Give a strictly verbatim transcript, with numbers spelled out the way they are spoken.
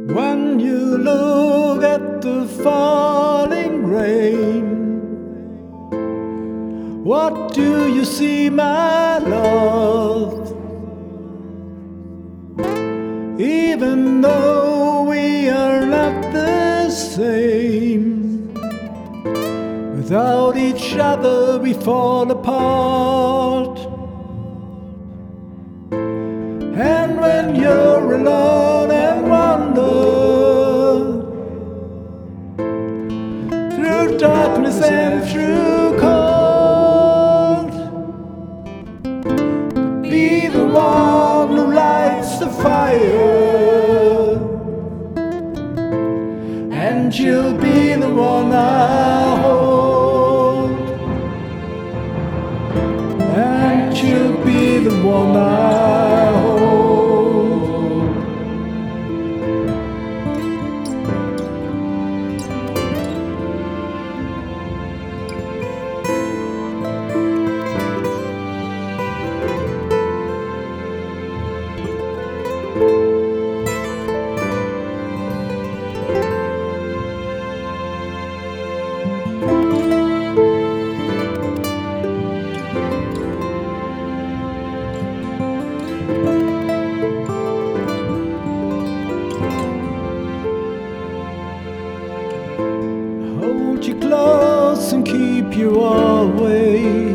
When you look at the falling rain, what do you see, my love? Even though we are not the same, without each other we fall apart. And when you're alone and wander through darkness and through cold, be the one who lights the fire, and you'll be the one I hold, and you'll be the one I hold. Hold you close and keep you always